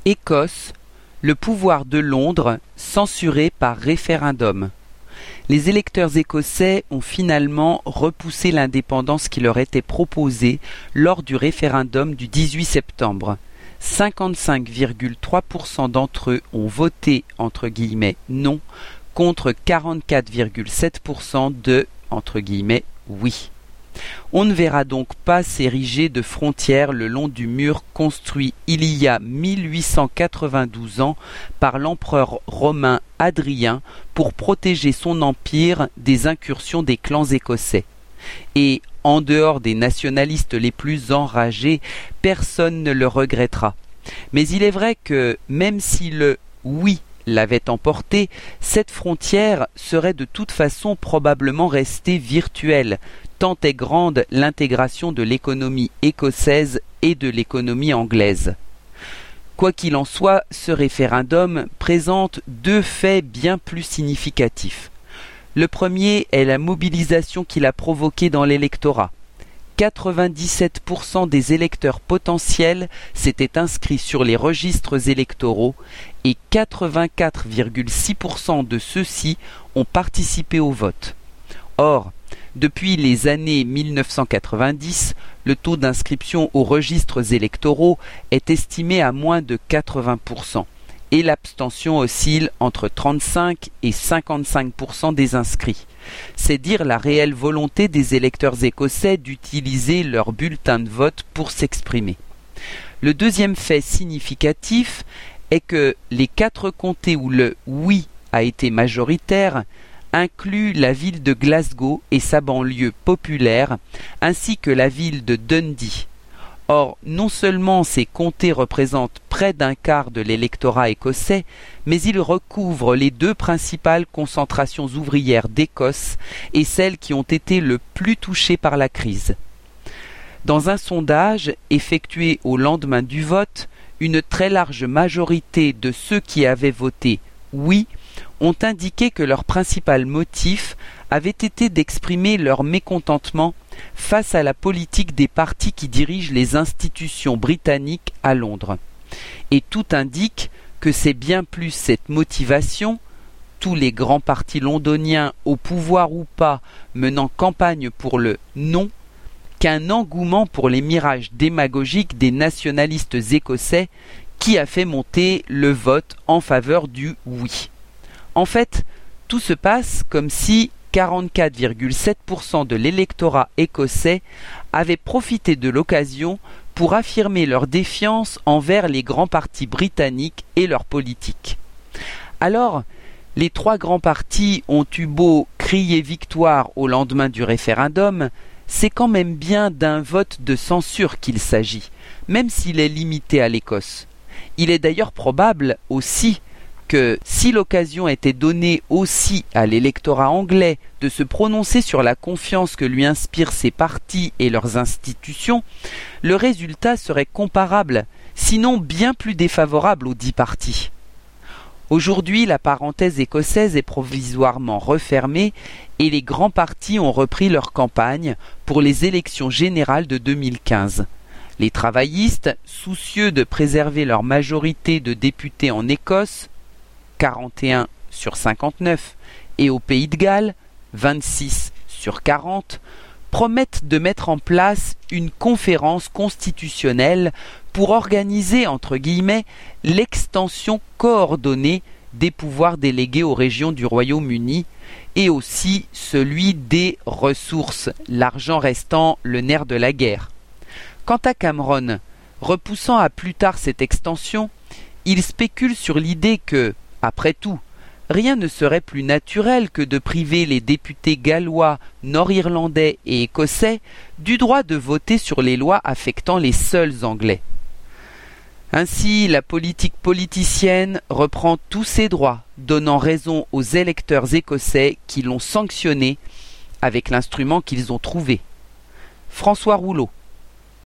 Écosse, le pouvoir de Londres censuré par référendum. Les électeurs écossais ont finalement repoussé l'indépendance qui leur était proposée lors du référendum du 18 septembre. 55,3% d'entre eux ont voté entre guillemets non contre 44,7% de entre guillemets oui. On ne verra donc pas s'ériger de frontières le long du mur construit il y a 1892 ans par l'empereur romain Hadrien pour protéger son empire des incursions des clans écossais. Et, en dehors des nationalistes les plus enragés, personne ne le regrettera. Mais il est vrai que, même si le « oui » l'avait emporté, cette frontière serait de toute façon probablement restée virtuelle, tant est grande l'intégration de l'économie écossaise et de l'économie anglaise. Quoi qu'il en soit, ce référendum présente deux faits bien plus significatifs. Le premier est la mobilisation qu'il a provoquée dans l'électorat. 97% des électeurs potentiels s'étaient inscrits sur les registres électoraux et 84,6% de ceux-ci ont participé au vote. Or, depuis les années 1990, le taux d'inscription aux registres électoraux est estimé à moins de 80% et l'abstention oscille entre 35 et 55% des inscrits. C'est dire la réelle volonté des électeurs écossais d'utiliser leur bulletin de vote pour s'exprimer. Le deuxième fait significatif est que les 4 comtés où le « oui » a été majoritaire incluent la ville de Glasgow et sa banlieue populaire, ainsi que la ville de Dundee. Or, non seulement ces comtés représentent près d'un quart de l'électorat écossais, mais ils recouvrent les 2 principales concentrations ouvrières d'Écosse et celles qui ont été le plus touchées par la crise. Dans un sondage effectué au lendemain du vote, une très large majorité de ceux qui avaient voté « oui » ont indiqué que leur principal motif avait été d'exprimer leur mécontentement face à la politique des partis qui dirigent les institutions britanniques à Londres. Et tout indique que c'est bien plus cette motivation, tous les grands partis londoniens au pouvoir ou pas menant campagne pour le non, qu'un engouement pour les mirages démagogiques des nationalistes écossais qui a fait monter le vote en faveur du oui. En fait, tout se passe comme si 44,7% de l'électorat écossais avait profité de l'occasion pour affirmer leur défiance envers les grands partis britanniques et leur politique. Alors, les 3 grands partis ont eu beau crier victoire au lendemain du référendum, c'est quand même bien d'un vote de censure qu'il s'agit, même s'il est limité à l'Écosse. Il est d'ailleurs probable aussi que si l'occasion était donnée aussi à l'électorat anglais de se prononcer sur la confiance que lui inspirent ces partis et leurs institutions, le résultat serait comparable, sinon bien plus défavorable aux 10 partis. Aujourd'hui, la parenthèse écossaise est provisoirement refermée et les grands partis ont repris leur campagne pour les élections générales de 2015. Les travaillistes, soucieux de préserver leur majorité de députés en Écosse, 41 sur 59, et au Pays de Galles, 26 sur 40, promettent de mettre en place une conférence constitutionnelle pour organiser, entre guillemets, l'extension coordonnée des pouvoirs délégués aux régions du Royaume-Uni et aussi celui des ressources, l'argent restant le nerf de la guerre. Quant à Cameron, repoussant à plus tard cette extension, il spécule sur l'idée que, après tout, rien ne serait plus naturel que de priver les députés gallois, nord-irlandais et écossais du droit de voter sur les lois affectant les seuls Anglais. Ainsi, la politique politicienne reprend tous ses droits, donnant raison aux électeurs écossais qui l'ont sanctionné avec l'instrument qu'ils ont trouvé. François Rouleau.